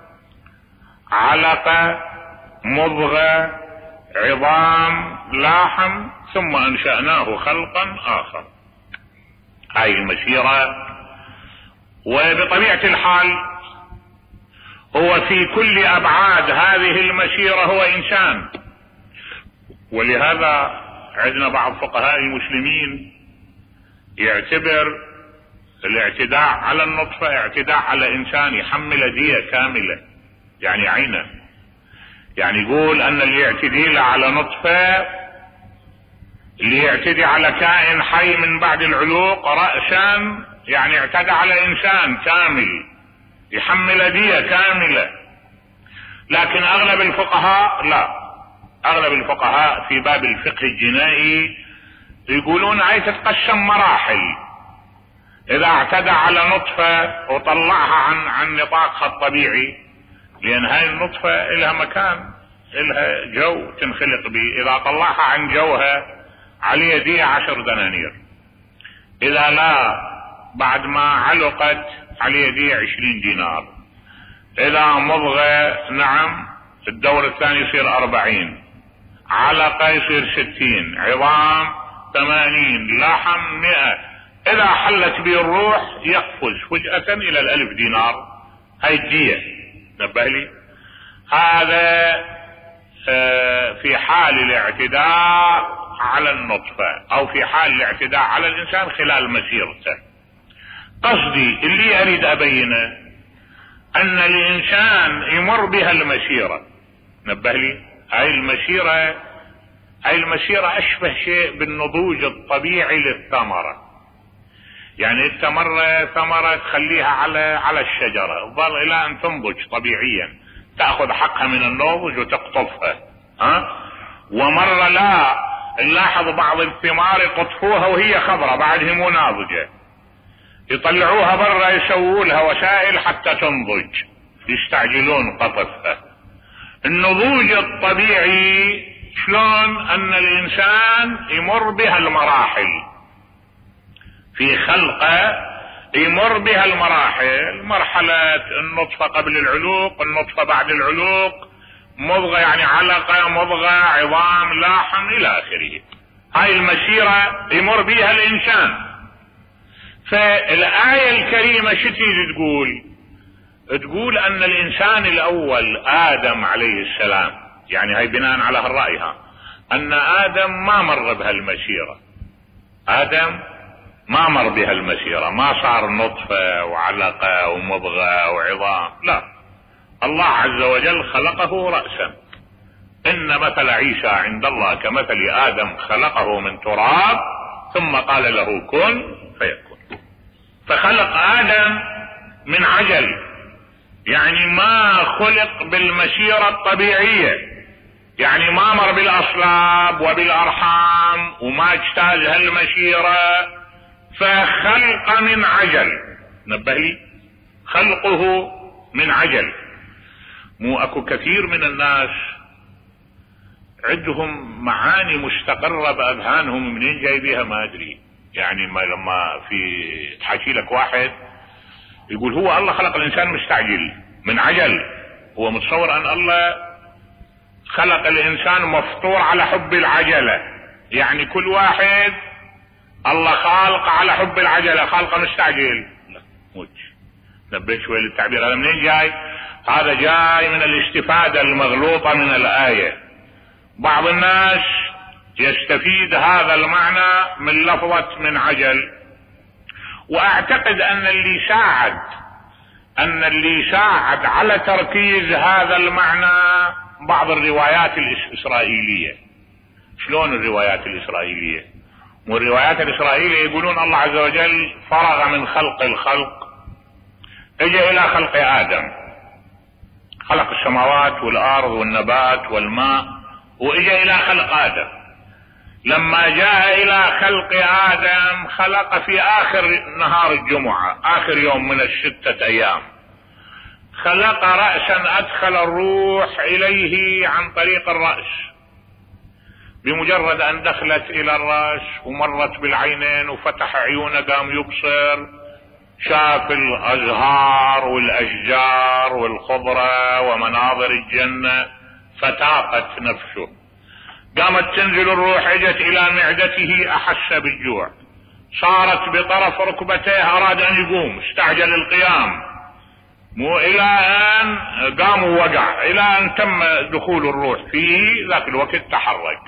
علقة، مضغة، عظام، لاحم، ثم أنشأناه خلقا آخر. هاي المسيرة. وبطبيعة الحال هو في كل أبعاد هذه المسيرة هو إنسان. ولهذا عندنا بعض فقهاء المسلمين يعتبر الاعتداء على النطفة اعتداء على إنسان، يحمل دية كاملة يعني عينه. يعني يقول أن اللي يعتدي على نطفة، اللي يعتدي على كائن حي من بعد العلوق رأسا، يعني اعتدى على إنسان كامل يحمل دية كاملة. لكن أغلب الفقهاء لا، أغلب الفقهاء في باب الفقه الجنائي يقولون هاي تتقسم مراحل. إذا اعتدى على نطفة وطلعها عن عن نطاقها الطبيعي، لأن هاي النطفة إلها مكان، إلها جو تنخلق به، إذا طلعها عن جوها عليه دية عشر دنانير. إذا لا بعد ما علقت عليه دية عشرين دينار. إذا مضغة نعم الدور الثاني يصير أربعين، علقة يصير ستين، عظام ثمانين، لحم مئة. إذا حلت به الروح يقفز فجأة إلى الألف دينار. هاي الدية. نبه لي، هذا في حال الاعتداء على النطفة أو في حال الاعتداء على الإنسان خلال مسيرته. قصدي اللي أريد أبينه أن الإنسان يمر بها المسيرة. نبه لي، هاي المسيرة هاي المسيرة أشبه شيء بالنضوج الطبيعي للثمرة. يعني الثمرة ثمرة تخليها على على الشجرة تظل إلى أن تنضج طبيعيا، تأخذ حقها من النضج وتقطفها. ها؟ ومرة لا، نلاحظ بعض الثمار يقطفوها وهي خضرة بعدها مو ناضجة، يطلعوها برا يسووا لها وسائل حتى تنضج، يستعجلون قطفها. النضوج الطبيعي شلون ان الانسان يمر بها المراحل في خلقه، يمر بها المراحل، مرحلة النطفة قبل العلوق، النطفة بعد العلوق، مضغة يعني علقة، مضغة، عظام، لاحم الى اخره. هاي المسيرة يمر بها الانسان. فالآية الكريمة شو تريد تقول؟ تقول ان الانسان الاول ادم عليه السلام، يعني هاي بناء على هالرأي ها، ان ادم ما مر بهالمسيرة. ادم ما مر بها المسيرة، ما صار نطفة وعلقة ومضغة وعظام، لا، الله عز وجل خلقه رأسا. إن مثل عيسى عند الله كمثل آدم خلقه من تراب ثم قال له كن فيكون. فخلق آدم من عجل، يعني ما خلق بالمسيرة الطبيعية، يعني ما مر بالأصلاب وبالأرحام وما اجتاز هالمسيرة، فخلق من عجل. نبه لي، خلقه من عجل. مو اكو كثير من الناس عندهم معاني مستقرة باذهانهم، منين جاي بيها ما ادري. يعني ما لما في تحكي لك واحد يقول هو الله خلق الانسان مستعجل من عجل، هو متصور ان الله خلق الانسان مفطور على حب العجلة، يعني كل واحد الله خالق على حب العجلة، خالق مستعجل. لا موج. نبه شوي للتعبير هذا منين جاي؟ هذا جاي من الاستفادة المغلوطة من الآية. بعض الناس يستفيد هذا المعنى من لفظة من عجل، واعتقد ان اللي ساعد ان اللي ساعد على تركيز هذا المعنى بعض الروايات الإسرائيلية. شلون الروايات الإسرائيلية؟ والروايات الإسرائيلية يقولون الله عز وجل فرغ من خلق الخلق، اجى الى خلق آدم، خلق السماوات والارض والنبات والماء، واجى الى خلق آدم. لما جاء الى خلق آدم خلق في اخر نهار الجمعة، اخر يوم من الستة ايام، خلق رأسا ادخل الروح اليه عن طريق الرأس. بمجرد ان دخلت الى الرأس ومرت بالعينين وفتح عيونه قام يبصر، شاف الازهار والاشجار والخضرة ومناظر الجنة، فتاقت نفسه، قامت تنزل الروح، اجت الى معدته، احس بالجوع، صارت بطرف ركبتيه، اراد ان يقوم، استعجل القيام، مو الى ان قام ووقع، الى ان تم دخول الروح فيه، ذاك الوقت تحرك.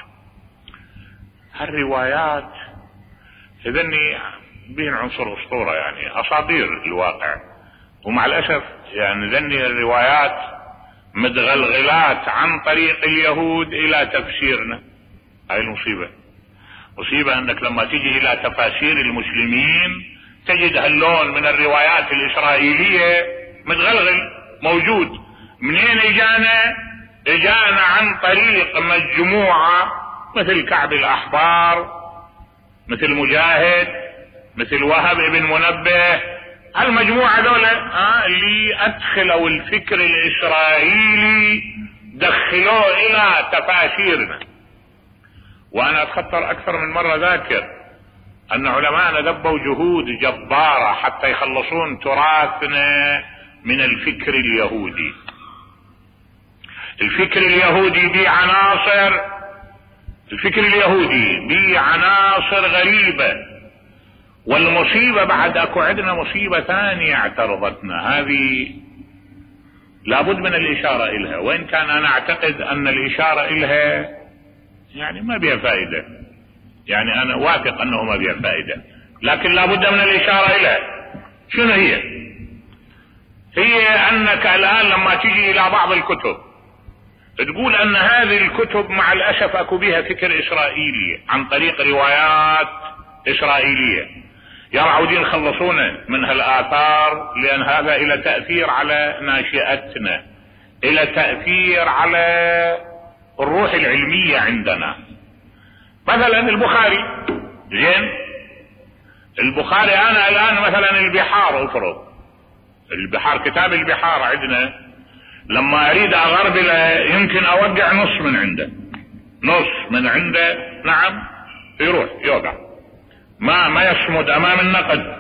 هالروايات اذني بين عنصر اسطورة، يعني اساطير الواقع، ومع الاسف يعني ذني الروايات متغلغلات عن طريق اليهود الى تفسيرنا. هاي المصيبة، مصيبة انك لما تجي الى تفاسير المسلمين تجد هاللون من الروايات الاسرائيلية متغلغل موجود. منين اجانا؟ اجانا عن طريق مجموعة مثل كعب الاحبار، مثل مجاهد، مثل وهب ابن منبه، المجموعة دولة آه اللي ادخلوا الفكر الاسرائيلي دخلوه الى تفاسيرنا. وانا اتخطر اكثر من مرة ذاكر ان علماءنا دبوا جهود جبارة حتى يخلصون تراثنا من الفكر اليهودي. الفكر اليهودي بيه عناصر، الفكر اليهودي بيه عناصر غريبة. والمصيبة بعد اكو عندنا مصيبة ثانية اعترضتنا، هذه لابد من الاشارة الها، وان كان انا اعتقد ان الاشارة الها يعني ما بيها فائدة، يعني انا واثق انه ما بيها فائدة، لكن لابد من الاشارة الها. شنو هي؟ هي انك الان لما تجي الى بعض الكتب تقول ان هذه الكتب مع الاسف اكو بها فكر اسرائيلي عن طريق روايات اسرائيلية، يرعودين خلصونا من هالآثار، لأن هذا إلى تأثير على ناشئتنا، إلى تأثير على الروح العلمية عندنا. مثلا البخاري، زين البخاري أنا الآن مثلا البحار، أفرض البحار، كتاب البحار عندنا لما اريد اغربله يمكن اوقع نص من عنده، نص من عنده نعم يروح يوقع، ما ما يصمد امام النقد.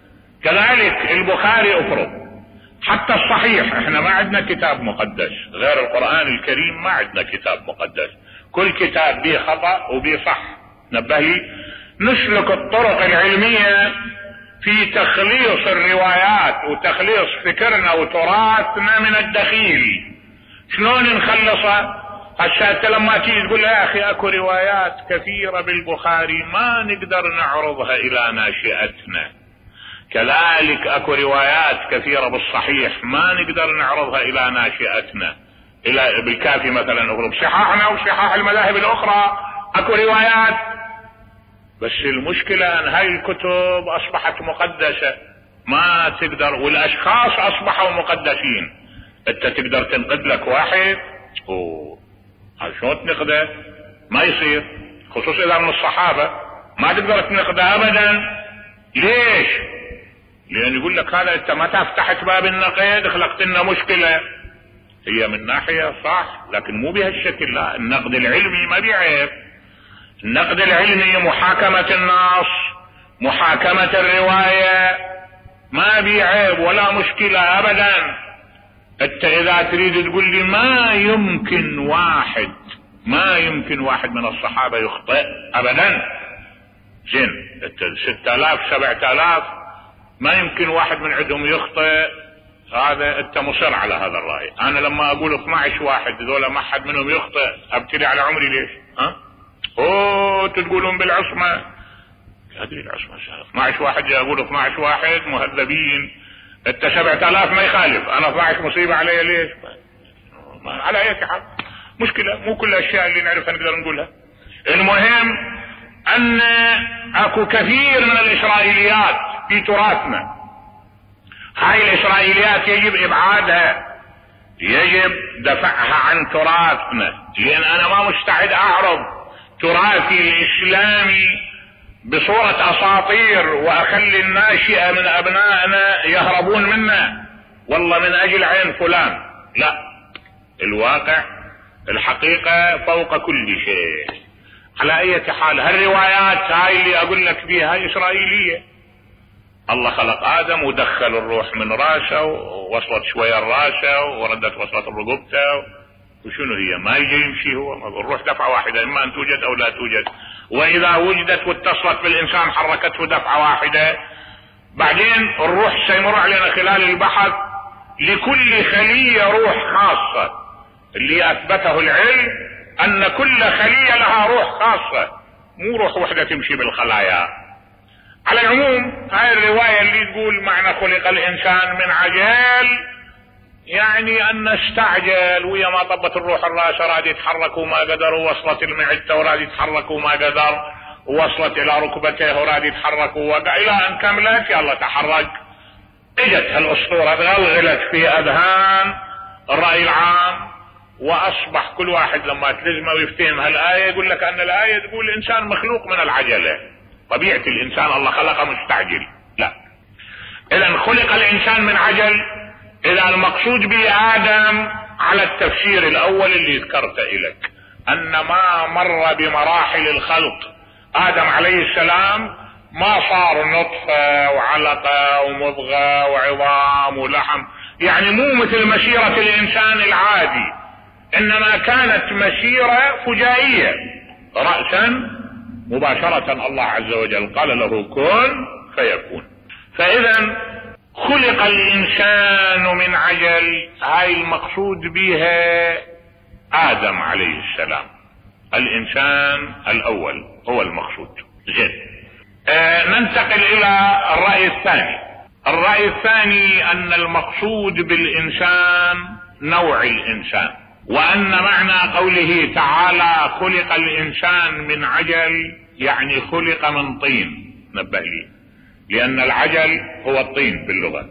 كذلك البخاري افرض، حتى الصحيح احنا ما عندنا كتاب مقدس غير القرآن الكريم، ما عندنا كتاب مقدس، كل كتاب به خطأ وبه صح. نبه لي، نسلك الطرق العلمية في تخليص الروايات وتخليص فكرنا وتراثنا من الدخيل. شلون نخلصها؟ هسه لما تيجي تقول يا اخي اكو روايات كثيرة بالبخاري ما نقدر نعرضها الى ناشئتنا، كذلك اكو روايات كثيرة بالصحيح ما نقدر نعرضها الى ناشئتنا، الى بالكافي مثلا اغلب صحاحنا وصحاح المذاهب الاخرى اكو روايات. بس المشكلة ان هاي الكتب اصبحت مقدسة، ما تقدر، والاشخاص اصبحوا مقدسين. انت تقدر تنقد لك واحد اوه شلون تنقده؟ ما يصير، خصوصا اذا من الصحابة ما تقدر تنقده ابدا. ليش؟ لان يقول لك هذا انت ما فتحت باب النقد خلقت لنا مشكلة. هي من ناحية صح، لكن مو بهالشكل. لا، النقد العلمي ما بيعيب، النقد العلمي محاكمة النص، محاكمة الرواية، ما بيعيب ولا مشكلة ابدا. انت اذا تريد تقول لي ما يمكن واحد ما يمكن واحد من الصحابة يخطئ ابدا، زين ستة آلاف سبعة آلاف ما يمكن واحد من عندهم يخطئ، هذا انت مصر على هذا الرأي. انا لما اقول اثني عشر واحد ذولا ما حد منهم يخطئ ابتلي على عمري ليش؟ ها اوه تقولون بالعصمة، ادري العصمة اثني عشر واحد يقول اثني عشر واحد مهذبين، انت سبعة آلاف ما يخالف، انا اثني عشر مصيبة علي ليش؟ على اي حال مشكلة، مو كل الاشياء اللي نعرفها نقدر نقولها. المهم ان اكو كثير من الاسرائيليات في تراثنا، هاي الاسرائيليات يجب ابعادها، يجب دفعها عن تراثنا، لان انا ما مستعد اعرض تراثي الاسلامي بصورة اساطير واخلي الناشئة من ابنائنا يهربون منا والله من اجل عين فلان. لا، الواقع الحقيقة فوق كل شيء. على اي حال هالروايات هاي اللي اقول لك بيها هاي اسرائيلية. الله خلق ادم ودخل الروح من راسه ووصلت شوية راسه وردت وصلت رقبته، وشنو هي؟ ما يجي يمشي هو، الروح دفعة واحدة، اما ان توجد او لا توجد، واذا وجدت واتصلت بالانسان حركته دفعة واحدة. بعدين الروح سيمر علينا خلال البحث لكل خلية روح خاصة، اللي اثبته العلم ان كل خلية لها روح خاصة، مو روح واحدة تمشي بالخلايا. على العموم هاي الرواية اللي تقول معنى خلق الانسان من عجل، يعني ان استعجل ويا ما طبت الروح الراسة راد يتحرك وما قدر، ووصلت المعدة وراد يتحرك وما قدر، ووصلت الى ركبته وراد يتحرك ووقع، الى ان كملت يلا تحرك. اجت هالاسطورة غلغلت في اذهان الرأي العام، واصبح كل واحد لما تلزمه ويفتهم هالاية يقول لك ان الاية تقول الانسان مخلوق من العجلة، طبيعة الانسان الله خلقه مستعجل. لا، اذا خلق الانسان من عجل، اذا المقصود به ادم على التفسير الاول اللي ذكرته لك، ان ما مر بمراحل الخلق ادم عليه السلام ما صار نطفة وعلقة ومضغة وعظام ولحم، يعني مو مثل مسيرة الانسان العادي، انما كانت مسيرة فجائية، رأسا مباشرة الله عز وجل قال له كن فيكون. فاذا خلق الانسان من عجل، هاي المقصود بها ادم عليه السلام، الانسان الاول هو المقصود. زين، آه ننتقل الى الرأي الثاني. الرأي الثاني ان المقصود بالانسان نوع الانسان، وان معنى قوله تعالى خلق الانسان من عجل يعني خلق من طين. نبه لي، لان العجل هو الطين باللغة،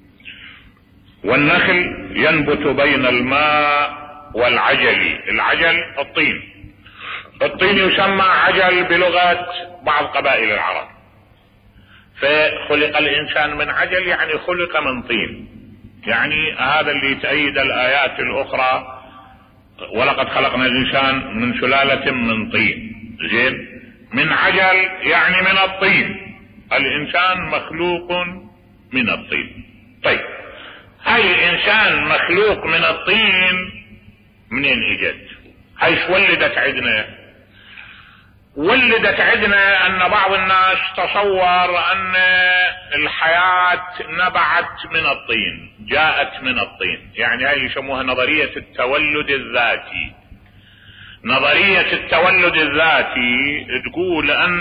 والنخل ينبت بين الماء والعجل، العجل الطين، الطين يسمى عجل بلغة بعض قبائل العرب. فخلق الانسان من عجل يعني خلق من طين. يعني هذا اللي تأيد الآيات الأخرى، ولقد خلقنا الإنسان من سلالة من طين، زين، من عجل يعني من الطين، الإنسان مخلوق من الطين. طيب هاي الإنسان مخلوق من الطين منين اجت؟ هاي ولدت عندنا ولدت عندنا ان بعض الناس تصور ان الحياة نبعت من الطين، جاءت من الطين، يعني هاي يسموها نظرية التولد الذاتي. نظرية التولد الذاتي تقول ان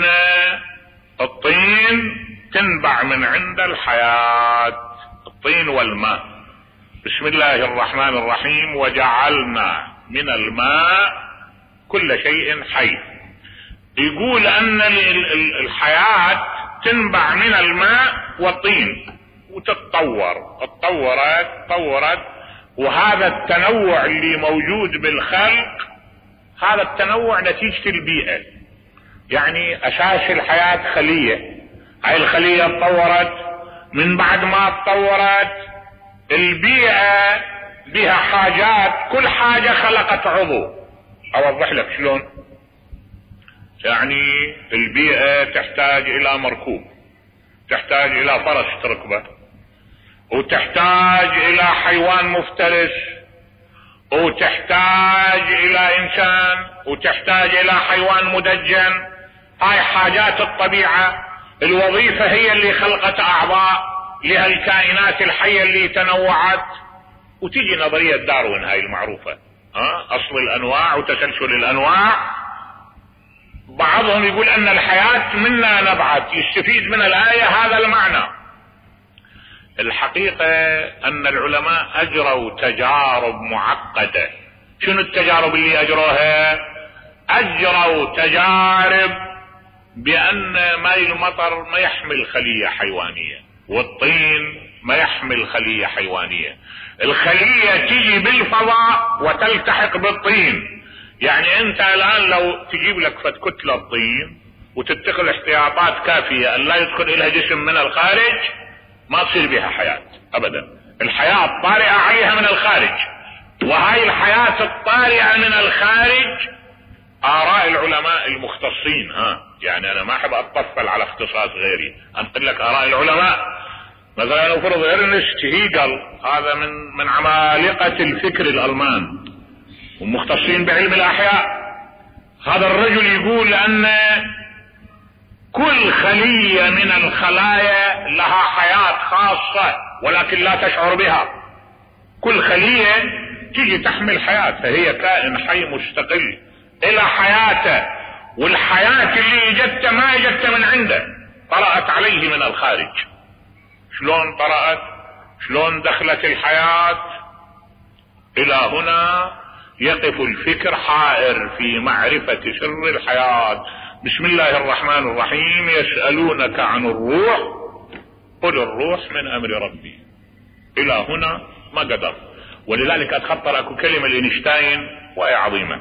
الطين تنبع من عند الحياة، الطين والماء. بسم الله الرحمن الرحيم، وجعلنا من الماء كل شيء حي. يقول ان الحياة تنبع من الماء والطين وتتطور، اتطورت تطورت، وهذا التنوع اللي موجود بالخلق هذا التنوع نتيجة البيئة. يعني اساس الحياة خلية، هاي الخلية اتطورت، من بعد ما اتطورت البيئة بها حاجات، كل حاجة خلقت عضو. اوضح لك شلون. يعني البيئة تحتاج الى مركوب، تحتاج الى فرس تركبه، وتحتاج الى حيوان مفترس، وتحتاج الى انسان، وتحتاج الى حيوان مدجن. هاي حاجات الطبيعة. الوظيفة هي اللي خلقت اعضاء لهالكائنات الحية اللي تنوعت. وتيجي نظرية داروين هاي المعروفة، ها؟ اصل الانواع وتسلسل الانواع. بعضهم يقول ان الحياة منا نبعت، يستفيد من الآية هذا المعنى. الحقيقة ان العلماء اجروا تجارب معقدة. شنو التجارب اللي اجروها؟ اجروا تجارب بان ماء المطر ما يحمل خلية حيوانية، والطين ما يحمل خلية حيوانية. الخلية تيجي بالفضاء وتلتحق بالطين. يعني انت الان لو تجيب لك فد كتلة طين وتتخذ احتياطات كافية ان لا يدخل الها جسم من الخارج، ما تصير بها حياة ابدا. الحياة طارئة عليها من الخارج، وهاي الحياة الطارئة من الخارج آراء العلماء المختصين. ها يعني انا ما احب اتطفل على اختصاص غيري، انقل لك آراء العلماء. مثلا افرض ارنست هيجل، هذا من من عمالقة الفكر الالمان ومختصين بعلم الاحياء. هذا الرجل يقول ان كل خلية من الخلايا لها حياة خاصة ولكن لا تشعر بها. كل خلية تيجي تحمل حياة، فهي كائن حي مستقل الى حياته، والحياة اللي اجت ما اجت من عنده، طرأت عليه من الخارج. شلون طرأت؟ شلون دخلت الحياة؟ الى هنا يقف الفكر حائر في معرفة سر الحياة. بسم الله الرحمن الرحيم، يسألونك عن الروح قل الروح من امر ربي. الى هنا ما قدر. ولذلك اتخطر اكو كلمة لإينشتاين وهي عظيمة.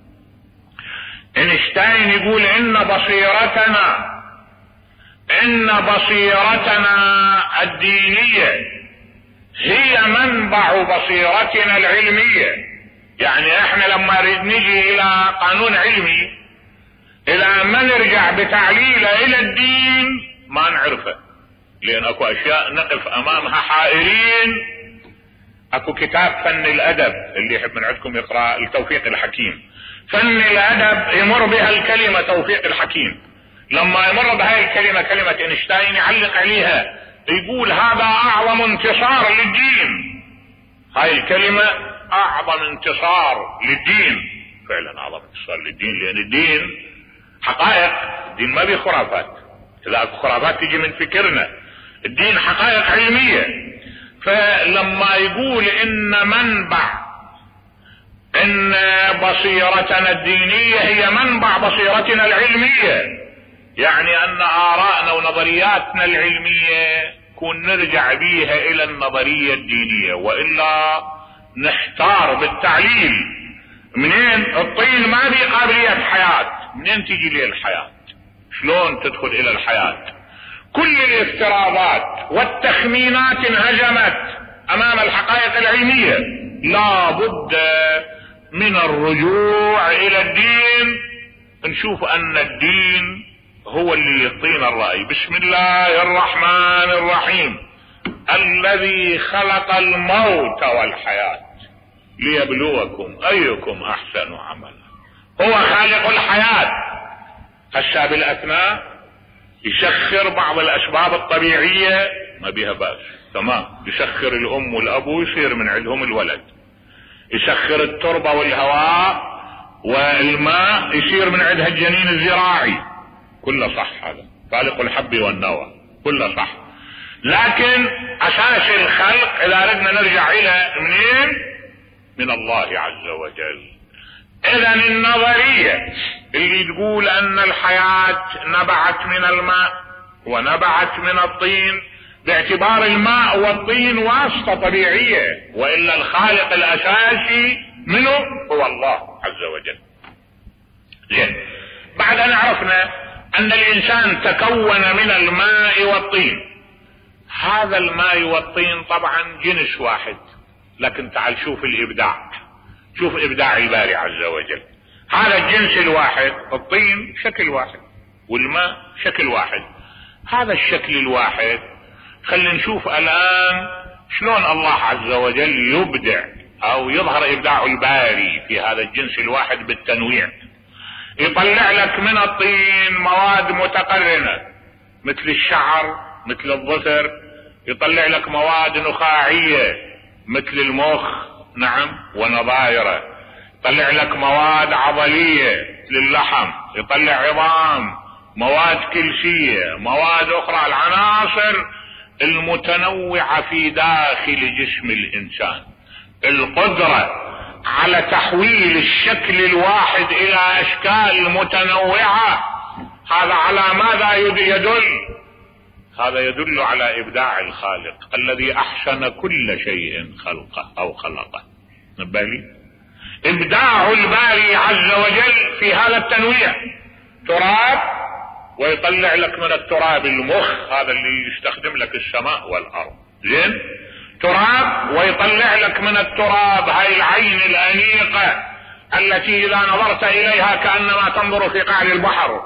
إينشتاين يقول ان بصيرتنا ان بصيرتنا الدينية هي منبع بصيرتنا العلمية. يعني احنا لما نريد نجي الى قانون علمي، الى ما نرجع بتعليله الى الدين ما نعرفه، لان اكو اشياء نقف امامها حائرين. اكو كتاب فن الادب اللي يحب من عندكم يقرأ لتوفيق الحكيم. فن الادب يمر بها الكلمة توفيق الحكيم، لما يمر بهاي الكلمة كلمة إينشتاين يعلق عليها، يقول هذا اعظم انتصار للدين. هاي الكلمة اعظم انتصار للدين، فعلا اعظم انتصار للدين، لان الدين حقائق. الدين ما بيه خرافات، اذا خرافات تجي من فكرنا. الدين حقائق علمية. فلما يقول ان منبع ان بصيرتنا الدينية هي منبع بصيرتنا العلمية، يعني ان آراءنا ونظرياتنا العلمية كون نرجع بيها الى النظرية الدينية، وإلا نحتار بالتعليل. منين الطين ما بيه قابلية حياة، منين تيجي لي الحياة؟ شلون تدخل الى الحياة؟ كل الافتراضات والتخمينات انهزمت امام الحقائق العلمية. لا بد من الرجوع الى الدين، نشوف ان الدين هو اللي يعطينا الرأي. بسم الله الرحمن الرحيم. الذي خلق الموت والحياة ليبلوكم ايكم احسن عملا. هو خالق الحياة. هسه بالاثناء يسخر بعض الاسباب الطبيعية ما بيها باس، تمام، يسخر الام والاب ويصير من عندهم الولد، يسخر التربة والهواء والماء يصير من عندها الجنين الزراعي، كله صح، هذا خالق الحب والنوى، كله صح. لكن اساس الخلق اذا ردنا نرجع الى منين؟ من الله عز وجل. اذا النظرية اللي تقول ان الحياة نبعت من الماء ونبعت من الطين، باعتبار الماء والطين واسطة طبيعية، وإلا الخالق الأساسي منه هو الله عز وجل. زين، بعد أن عرفنا أن الإنسان تكون من الماء والطين، هذا الماء والطين طبعا جنس واحد، لكن تعال شوف الإبداع، شوف إبداع الباري عز وجل. هذا الجنس الواحد، الطين شكل واحد والماء شكل واحد، هذا الشكل الواحد خلينا نشوف الآن شلون الله عز وجل يبدع أو يظهر إبداع الباري في هذا الجنس الواحد بالتنويع. يطلع لك من الطين مواد متقرنة مثل الشعر، مثل الظفر، يطلع لك مواد نخاعية مثل المخ، نعم، ونظائره، يطلع لك مواد عضلية مثل اللحم، يطلع عظام، مواد كلسية، مواد أخرى، العناصر المتنوعة في داخل جسم الإنسان. القدرة على تحويل الشكل الواحد إلى أشكال متنوعة، هذا على ماذا يدل؟ هذا يدل على إبداع الخالق الذي أحسن كل شيء خلقه أو خلقه. نبالي إبداع الباري عز وجل في هذا التنويع. تراب ويطلع لك من التراب المخ، هذا اللي يستخدم لك السماء والأرض. زين، تراب ويطلع لك من التراب هاي العين الأنيقة التي إذا نظرت إليها كأنما تنظر في قاع البحر.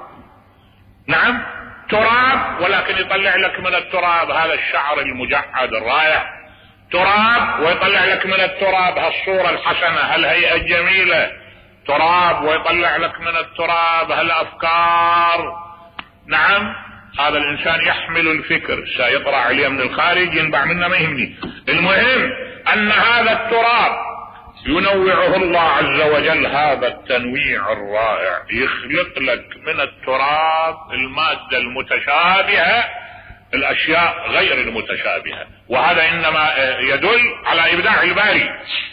نعم، تراب، ولكن يطلع لك من التراب هذا الشعر المجعد الرائع. تراب ويطلع لك من التراب هالصورة الحسنة، هالهيئة الجميلة. تراب ويطلع لك من التراب هالأفكار. نعم، هذا الإنسان يحمل الفكر، سيطرع عليه من الخارج ينبع منه ما يهمني. المهم أن هذا التراب ينوعه الله عز وجل، هذا التنويع الرائع، يخلق لك من التراب المادة المتشابهة، الأشياء غير المتشابهة، وهذا إنما يدل على إبداع الباري.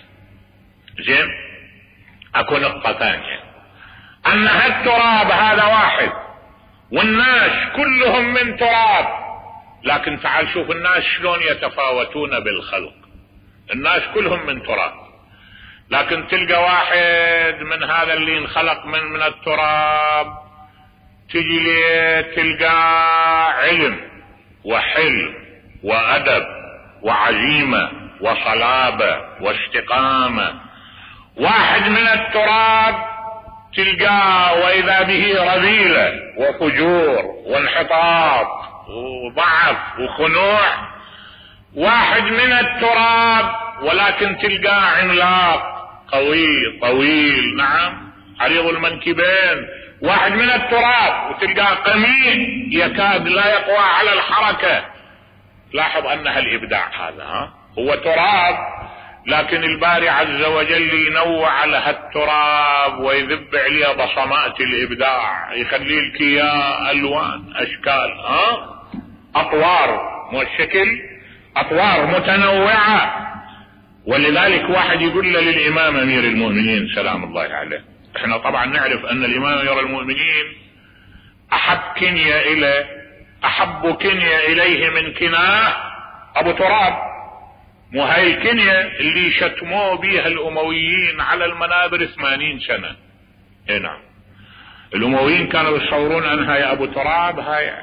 زين، أكو نقطة ثانية، أن هالتراب هذا واحد والناس كلهم من تراب، لكن تعال شوف الناس شلون يتفاوتون بالخلق. الناس كلهم من تراب، لكن تلقى واحد من هذا اللي انخلق من من التراب، تجي ليه تلقى علم وحلم وأدب وعزيمة وصلابة واستقامة. واحد من التراب تلقاه وإذا به رذيلة وفجور وانحطاط وضعف وخنوع. واحد من التراب ولكن تلقاه عملاق قوي طويل، نعم، عريض المنكبين. واحد من التراب وتلقاه قميء يكاد لا يقوى على الحركة. لاحظ أن هالإبداع هذا ها هو تراب، لكن الباري عز وجل ينوع على هالتراب ويذب عليه بصمات الإبداع، يخلي لك إياه ألوان أشكال، ها أطوار، مو الشكل، أطوار متنوعة. ولذلك واحد يقول له للإمام أمير المؤمنين سلام الله عليه، احنا طبعا نعرف أن الإمام أمير المؤمنين أحب كنية إليه، أحب كنية إليه من كناه أبو تراب. مو هاي الكنية اللي شتموا بيها الأمويين على المنابر ثمانين سنة. اي نعم، الأمويين كانوا يتصورون أن هاي أبو تراب هاي